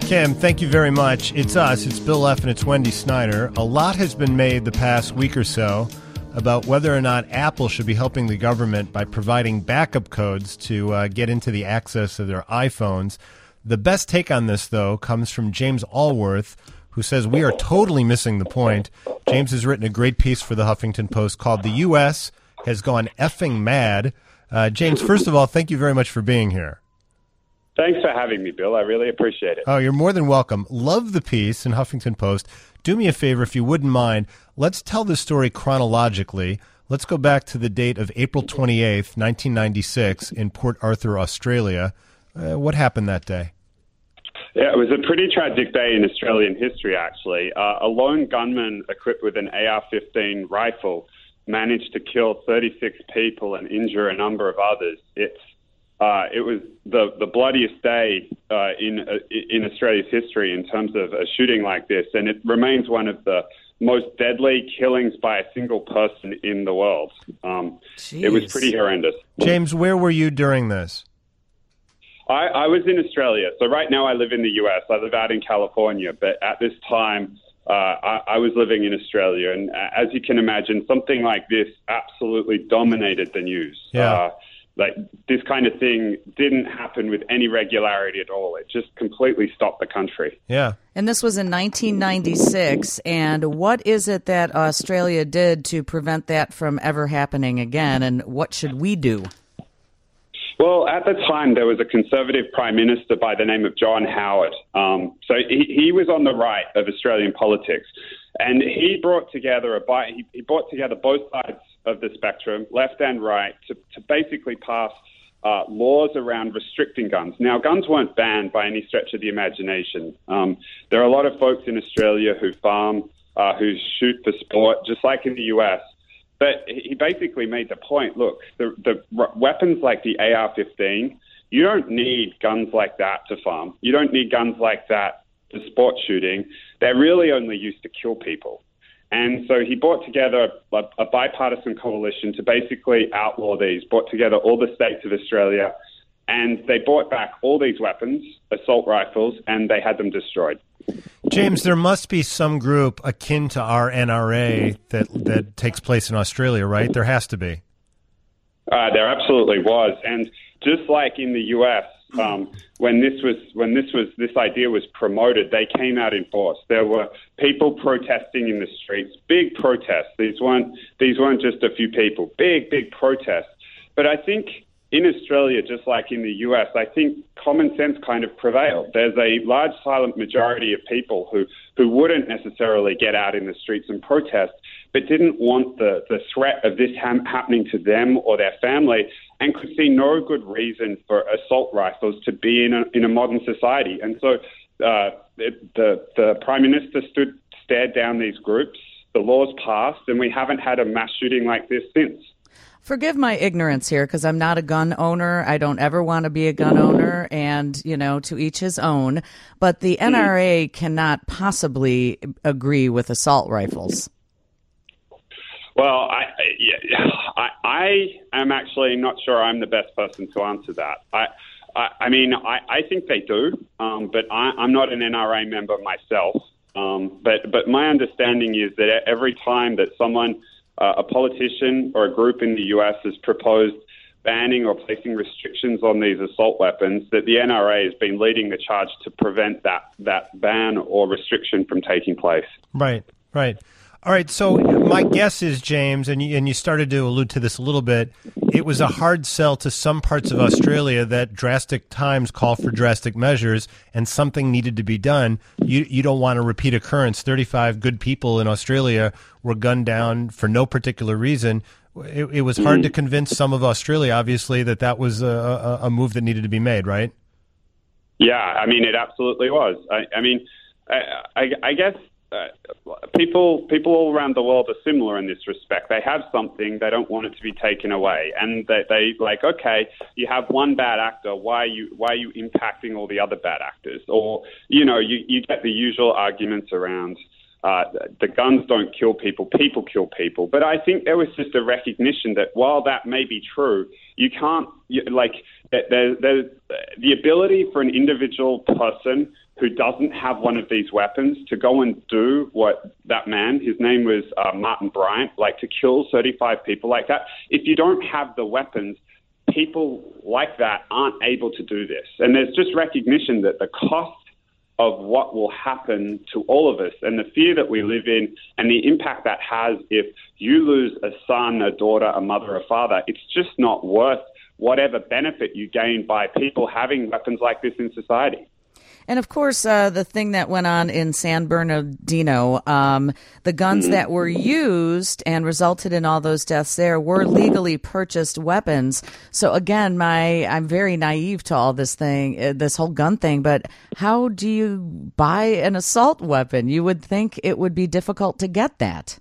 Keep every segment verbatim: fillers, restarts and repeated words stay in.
Kim, thank you very much. It's us, it's Bill F. and it's Wendy Snyder. A lot has been made the past week or so about whether or not Apple should be helping the government by providing backup codes to uh, get into the access of their iPhones. The best take on this, though, comes from James Allworth, who says we are totally missing the point. James has written a great piece for the Huffington Post called "The U S Has Gone Effing Mad." Uh, James, first of all, thank you very much for being here. Thanks for having me, Bill. I really appreciate it. Oh, you're more than welcome. Love the piece in Huffington Post. Do me a favor, if you wouldn't mind. Let's tell the story chronologically. Let's go back to the date of April twenty-eighth, nineteen ninety-six, in Port Arthur, Australia. Uh, what happened that day? Yeah, it was a pretty tragic day in Australian history, actually. Uh, a lone gunman equipped with an A R fifteen rifle managed to kill thirty-six people and injure a number of others. It's Uh, it was the, the bloodiest day uh, in uh, in Australia's history in terms of a shooting like this, and it remains one of the most deadly killings by a single person in the world. Um, it was pretty horrendous. James, where were you during this? I, I was in Australia. So right now I live in the U S. I live out in California, but at this time uh, I, I was living in Australia. And as you can imagine, something like this absolutely dominated the news. Yeah. Uh, Like, this kind of thing didn't happen with any regularity at all. It just completely stopped the country. Yeah. And this was in nineteen ninety-six. And what is it that Australia did to prevent that from ever happening again? And what should we do? Well, at the time, there was a conservative prime minister by the name of John Howard. Um, so he, he was on the right of Australian politics. And he brought together a he, he brought together both sides of the spectrum, left and right, to, to basically pass uh, laws around restricting guns. Now, guns weren't banned by any stretch of the imagination. Um, there are a lot of folks in Australia who farm, uh, who shoot for sport, just like in the U S. But he basically made the point, look, the, the weapons like the A R fifteen, you don't need guns like that to farm. You don't need guns like that to sport shooting. They're really only used to kill people. And so he brought together a, a bipartisan coalition to basically outlaw these, brought together all the states of Australia, and they brought back all these weapons, assault rifles, and they had them destroyed. James, there must be some group akin to our N R A that, that takes place in Australia, right? There has to be. Uh, there absolutely was. And just like in the U S, Um, when this was when this was this idea was promoted, they came out in force. There were people protesting in the streets, big protests. These weren't these weren't just a few people, big big protests. But I think in Australia, just like in the U S, I think common sense kind of prevailed. There's a large silent majority of people who who wouldn't necessarily get out in the streets and protest, but didn't want the the threat of this ha- happening to them or their family, and could see no good reason for assault rifles to be in a, in a modern society. And so uh, it, the, the Prime Minister stood, stared down these groups, the laws passed, and we haven't had a mass shooting like this since. Forgive my ignorance here, because I'm not a gun owner. I don't ever want to be a gun owner, and, you know, to each his own. But the N R A cannot possibly agree with assault rifles. Well, I, yeah, I, I am actually not sure I'm the best person to answer that. I, I, I mean, I, I think they do, um, but I, I'm not an N R A member myself. Um, but, but my understanding is that every time that someone, uh, a politician or a group in the U S has proposed banning or placing restrictions on these assault weapons, that the N R A has been leading the charge to prevent that, that ban or restriction from taking place. Right, right. All right, so my guess is, James, and you, and you started to allude to this a little bit, it was a hard sell to some parts of Australia that drastic times call for drastic measures and something needed to be done. You you don't want a repeat occurrence. thirty-five good people in Australia were gunned down for no particular reason. It, it was hard to convince some of Australia, obviously, that that was a, a, a move that needed to be made, right? Yeah, I mean, it absolutely was. I, I mean, I, I, I guess... Uh, people people all around the world are similar in this respect. They have something, they don't want it to be taken away, and they, they like, okay, you have one bad actor, why are you why are you impacting all the other bad actors? Or, you know, you, you get the usual arguments around uh, the guns don't kill people, people kill people. But I think there was just a recognition that while that may be true, you can't, you, like, there, there's the ability for an individual person who doesn't have one of these weapons to go and do what that man, his name was uh, Martin Bryant, like to kill thirty-five people like that. If you don't have the weapons, people like that aren't able to do this. And there's just recognition that the cost of what will happen to all of us and the fear that we live in and the impact that has if you lose a son, a daughter, a mother, a father, it's just not worth whatever benefit you gain by people having weapons like this in society. And of course, uh, the thing that went on in San Bernardino, um, the guns mm-hmm. that were used and resulted in all those deaths there were legally purchased weapons. So again, my I'm very naive to all this thing, this whole gun thing. But how do you buy an assault weapon? You would think it would be difficult to get that.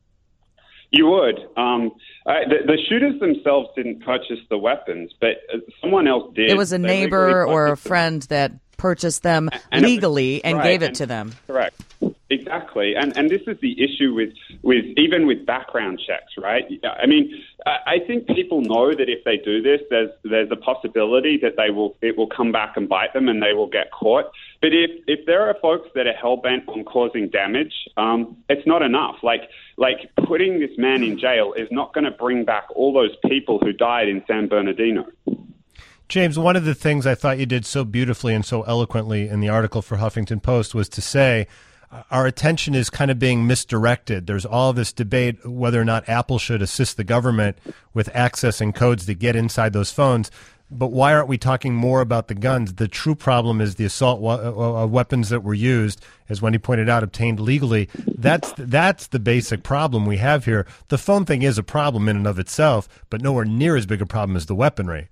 You would. Um, I, the, the shooters themselves didn't purchase the weapons, but someone else did. It was a They neighbor or a friend that purchased them and legally was, and right, gave it and, to them. Correct. Exactly. And and this is the issue with, with even with background checks, right? I mean, I think people know that if they do this, there's there's a possibility that they will it will come back and bite them and they will get caught. But if, if there are folks that are hell-bent on causing damage, um, it's not enough. Like like putting this man in jail is not going to bring back all those people who died in San Bernardino. James, one of the things I thought you did so beautifully and so eloquently in the article for Huffington Post was to say our attention is kind of being misdirected. There's all this debate whether or not Apple should assist the government with accessing codes to get inside those phones. But why aren't we talking more about the guns? The true problem is the assault wa- uh, weapons that were used, as Wendy pointed out, obtained legally. That's that's the basic problem we have here. The phone thing is a problem in and of itself, but nowhere near as big a problem as the weaponry.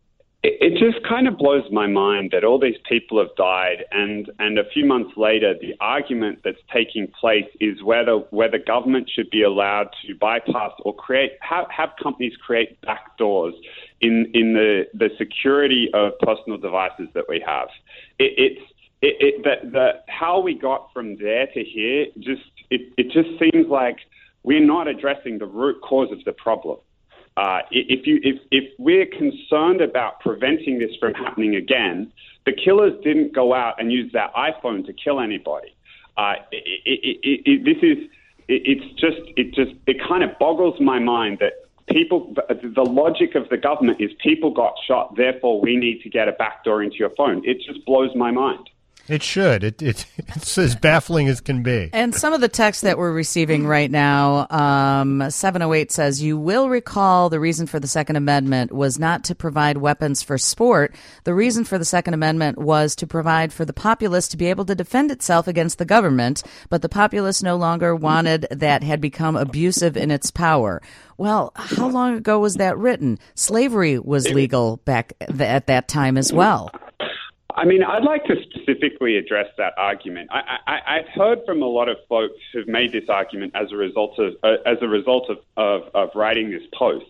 It just kind of blows my mind that all these people have died, and, and a few months later, the argument that's taking place is whether whether government should be allowed to bypass or create have, have companies create backdoors in in the, the security of personal devices that we have. It, it's it, it the, the how we got from there to here just it, it just seems like we're not addressing the root cause of the problem. Uh, if you if, if we're concerned about preventing this from happening again, the killers didn't go out and use their iPhone to kill anybody. Uh, it, it, it, it, this is it, it's just it just it kind of boggles my mind that people the logic of the government is people got shot, therefore we need to get a backdoor into your phone. It just blows my mind. It should. It, it, it's as baffling as can be. And some of the texts that we're receiving right now, um, seven oh eight says, you will recall the reason for the Second Amendment was not to provide weapons for sport. The reason for the Second Amendment was to provide for the populace to be able to defend itself against the government, but the populace no longer wanted that, had become abusive in its power. Well, how long ago was that written? Slavery was legal back at that time as well. I mean, I'd like to specifically address that argument. I, I, I've heard from a lot of folks who've made this argument as a result of uh, as a result of, of, of writing this post.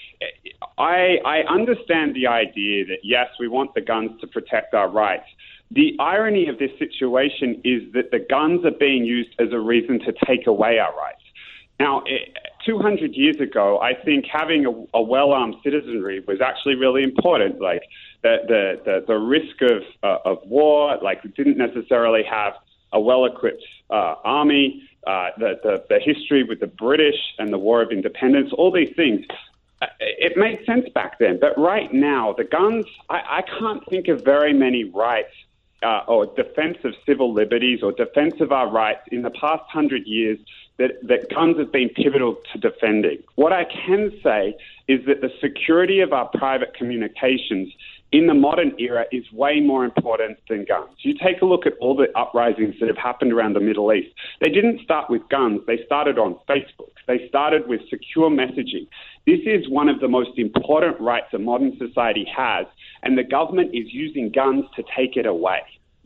I, I understand the idea that, yes, we want the guns to protect our rights. The irony of this situation is that the guns are being used as a reason to take away our rights. Now, two hundred years ago, I think having a, a well-armed citizenry was actually really important. Like the the the, the risk of uh, of war, like we didn't necessarily have a well-equipped uh, army. Uh, the, the the history with the British and the War of Independence, all these things. It made sense back then, but right now, the guns. I, I can't think of very many rights uh, or defense of civil liberties or defense of our rights in the past hundred years that, that guns have been pivotal to defending. What I can say is that the security of our private communications in the modern era is way more important than guns. You take a look at all the uprisings that have happened around the Middle East. They didn't start with guns. They started on Facebook. They started with secure messaging. This is one of the most important rights a modern society has, and the government is using guns to take it away.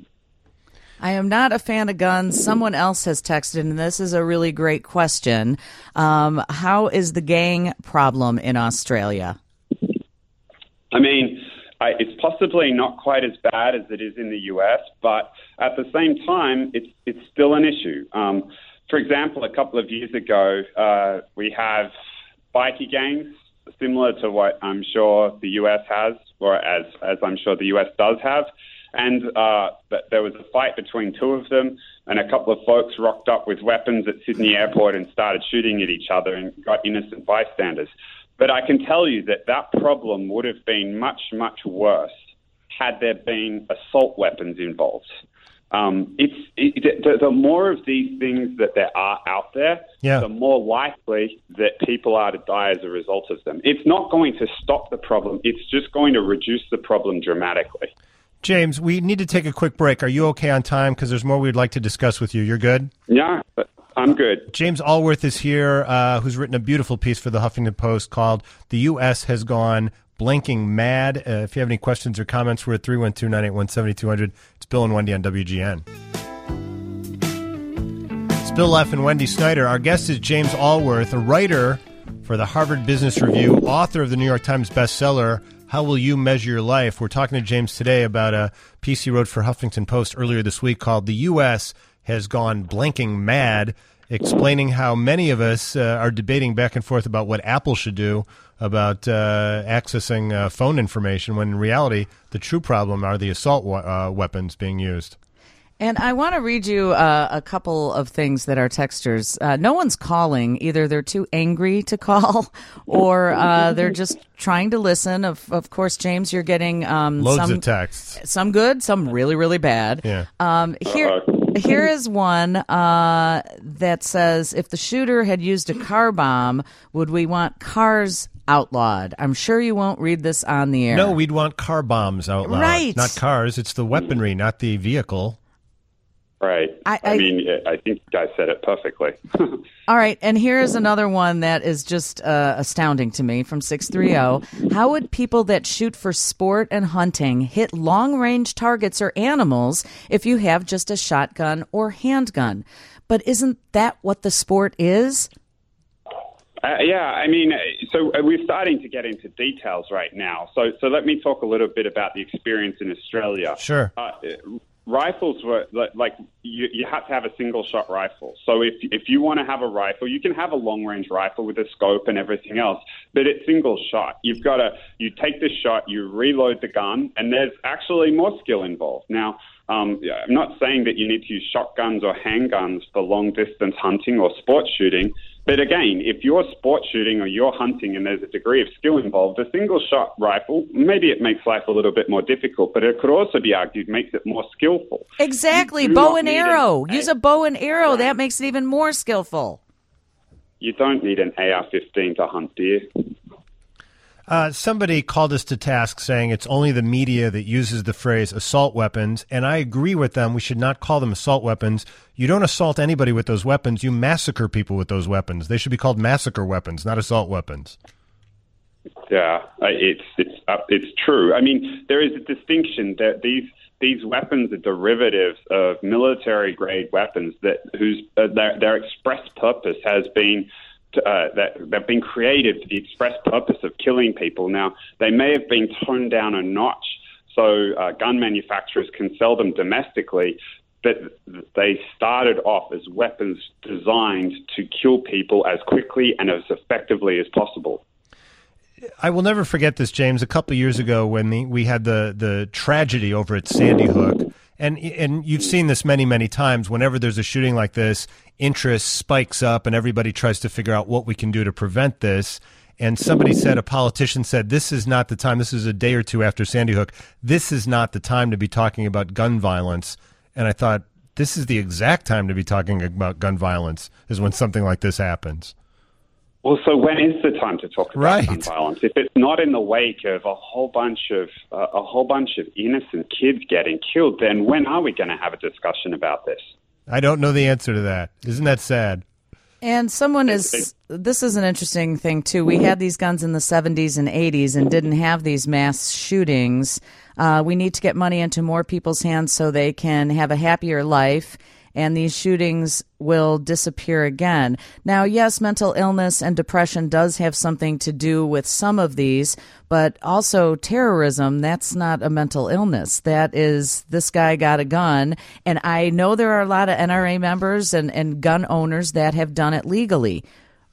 I am not a fan of guns. Someone else has texted, and this is a really great question. Um, how is the gang problem in Australia? I mean, I, it's possibly not quite as bad as it is in the U S, but at the same time, it's it's still an issue. Um, for example, a couple of years ago, uh, we have bikie gangs similar to what I'm sure the U S has, or as, as I'm sure the U S does have. And uh, there was a fight between two of them, and a couple of folks rocked up with weapons at Sydney Airport and started shooting at each other and got innocent bystanders. But I can tell you that that problem would have been much, much worse had there been assault weapons involved. Um, it's it, the, the more of these things that there are out there, yeah. the more likely that people are to die as a result of them. It's not going to stop the problem. It's just going to reduce the problem dramatically. James, we need to take a quick break. Are you okay on time? Because there's more we'd like to discuss with you. You're good? Yeah, I'm good. James Allworth is here, uh, who's written a beautiful piece for the Huffington Post called "The U S Has Gone Blinking Mad." Uh, if you have any questions or comments, we're at three one two, nine eight one, seven two zero zero. It's Bill and Wendy on W G N. It's Bill F. and Wendy Snyder. Our guest is James Allworth, a writer for the Harvard Business Review, author of the New York Times bestseller, How Will You Measure Your Life? We're talking to James today about a piece he wrote for Huffington Post earlier this week called "The U S Has Gone Blinking Mad," explaining how many of us uh, are debating back and forth about what Apple should do about uh, accessing uh, phone information, when in reality the true problem are the assault wa- uh, weapons being used. And I want to read you uh, a couple of things that our texters, uh, no one's calling. Either they're too angry to call or uh, they're just trying to listen. Of of course, James, you're getting um, loads some, of texts. Some good, some really, really bad. Yeah. Um, here, here is one uh, that says, if the shooter had used a car bomb, would we want cars outlawed? I'm sure you won't read this on the air. No, we'd want car bombs outlawed. Right. Not cars. It's the weaponry, not the vehicle. Right. I, I, I mean, I think you guys said it perfectly. All right. And here's another one that is just uh, astounding to me from six three zero. How would people that shoot for sport and hunting hit long-range targets or animals if you have just a shotgun or handgun? But isn't that what the sport is? Uh, yeah, I mean, so we're starting to get into details right now. So, so let me talk a little bit about the experience in Australia. Sure. Uh, Rifles were like you, you have to have a single shot rifle. So if if you want to have a rifle, you can have a long range rifle with a scope and everything else, but it's single shot. You've got to you take the shot, you reload the gun, and there's actually more skill involved. Now, um, I'm not saying that you need to use shotguns or handguns for long distance hunting or sport shooting. But again, if you're sport shooting or you're hunting and there's a degree of skill involved, a single-shot rifle, maybe it makes life a little bit more difficult, but it could also be argued makes it more skillful. Exactly. Bow and arrow. Use a bow and arrow. Right. That makes it even more skillful. You don't need an A R fifteen to hunt deer. Uh, somebody called us to task saying it's only the media that uses the phrase assault weapons, and I agree with them. We should not call them assault weapons. You don't assault anybody with those weapons. You massacre people with those weapons. They should be called massacre weapons, not assault weapons. Yeah, it's it's uh, it's true. I mean, there is a distinction that these these weapons are derivatives of military-grade weapons that whose uh, their, their express purpose has been Uh, that they've been created for the express purpose of killing people. Now, they may have been toned down a notch so uh, gun manufacturers can sell them domestically, but they started off as weapons designed to kill people as quickly and as effectively as possible. I will never forget this, James. A couple of years ago when the, we had the, the tragedy over at Sandy Hook, and and you've seen this many, many times. Whenever there's a shooting like this, interest spikes up and everybody tries to figure out what we can do to prevent this. And somebody said, a politician said, this is not the time. This is a day or two after Sandy Hook. This is not the time to be talking about gun violence. And I thought, this is the exact time to be talking about gun violence, is when something like this happens. Well, so when is the time to talk about right. gun violence? If it's not in the wake of a whole bunch of uh, a whole bunch of innocent kids getting killed, then when are we going to have a discussion about this? I don't know the answer to that. Isn't that sad? And someone is, this is an interesting thing, too. We had these guns in the seventies and eighties and didn't have these mass shootings. Uh, we need to get money into more people's hands so they can have a happier life, and these shootings will disappear again. Now, yes, mental illness and depression does have something to do with some of these, but also terrorism, that's not a mental illness. That is, this guy got a gun, and I know there are a lot of N R A members and, and gun owners that have done it legally.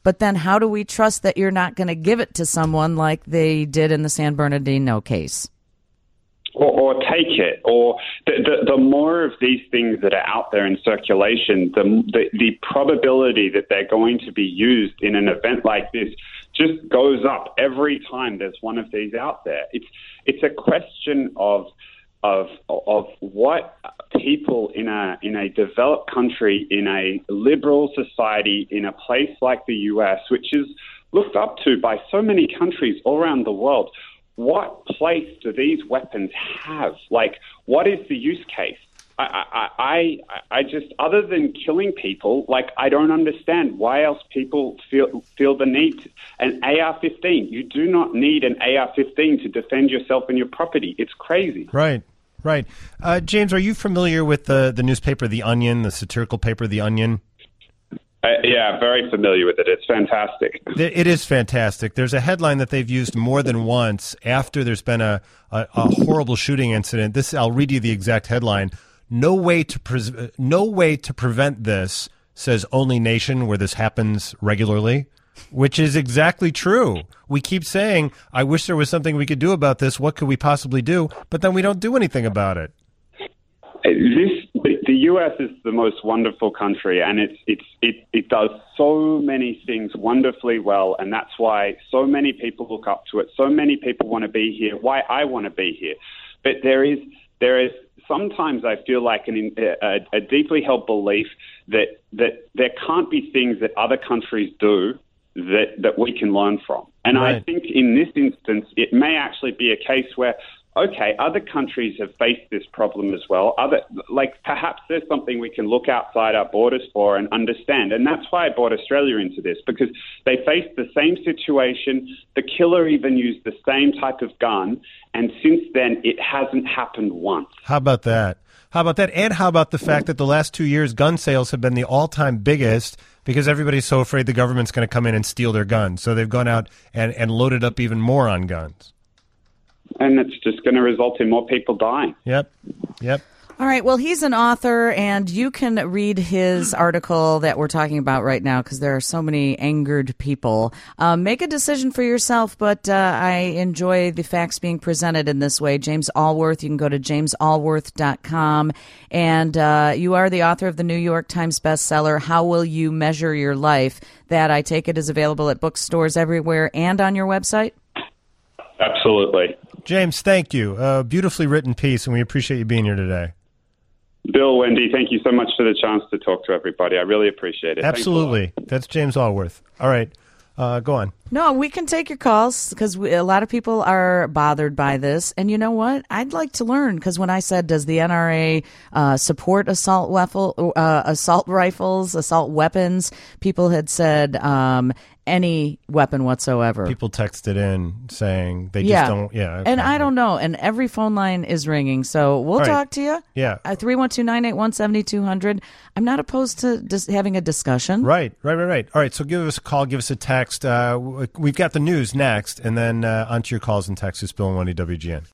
But then how do we trust that you're not going to give it to someone like they did in the San Bernardino case? Or, or take it, or the, the, the more of these things that are out there in circulation, the, the the probability that they're going to be used in an event like this just goes up every time there's one of these out there. It's it's a question of of of what people in a in a developed country, in a liberal society, in a place like the U S, which is looked up to by so many countries all around the world. What place do these weapons have? Like, what is the use case? I, I, I, I just, other than killing people, like, I don't understand why else people feel feel the need. An A R fifteen, you do not need an A R fifteen to defend yourself and your property. It's crazy. Right, right. Uh, James, are you familiar with the, the newspaper The Onion, the satirical paper The Onion? Uh, yeah, very familiar with it. It's fantastic. It is fantastic. There's a headline that they've used more than once after there's been a, a, a horrible shooting incident. This, I'll read you the exact headline. No way to pre- no way to prevent this, says only nation where this happens regularly, which is exactly true. We keep saying, I wish there was something we could do about this. What could we possibly do? But then we don't do anything about it. This, the U S is the most wonderful country, and it's it's it, it does so many things wonderfully well, and that's why so many people look up to it. So many people want to be here. Why I want to be here, but there is there is sometimes I feel like an, a, a deeply held belief that that there can't be things that other countries do that that we can learn from, and right. I think in this instance it may actually be a case where, okay, other countries have faced this problem as well. Other, like, perhaps there's something we can look outside our borders for and understand. And that's why I brought Australia into this, because they faced the same situation. The killer even used the same type of gun. And since then, it hasn't happened once. How about that? How about that? And how about the fact that the last two years, gun sales have been the all-time biggest because everybody's so afraid the government's going to come in and steal their guns. So they've gone out and, and loaded up even more on guns. And it's just going to result in more people dying. Yep. Yep. All right. Well, he's an author, and you can read his article that we're talking about right now because there are so many angered people. Um, make a decision for yourself, but uh, I enjoy the facts being presented in this way. James Allworth, you can go to james allworth dot com, and uh, you are the author of the New York Times bestseller, How Will You Measure Your Life? That, I take it, is available at bookstores everywhere and on your website? Absolutely. James, thank you. A beautifully written piece, and we appreciate you being here today. Bill, Wendy, thank you so much for the chance to talk to everybody. I really appreciate it. Absolutely. That's James Allworth. All right. Uh, go on. No, we can take your calls because a lot of people are bothered by this. And you know what? I'd like to learn because when I said, does the N R A uh, support assault, weapon, uh, assault rifles, assault weapons, people had said um, any weapon whatsoever. People texted in saying they just yeah. don't. Yeah. Okay. And I don't know. And every phone line is ringing. So we'll All talk right. to you. Yeah. Uh, three one two, nine eight one, seven two zero zero. I'm not opposed to dis- having a discussion. Right, right, right, right. All right, so give us a call, give us a text. Uh, we've got the news next, and then uh, onto your calls and texts. Bill and Wendy, W G N.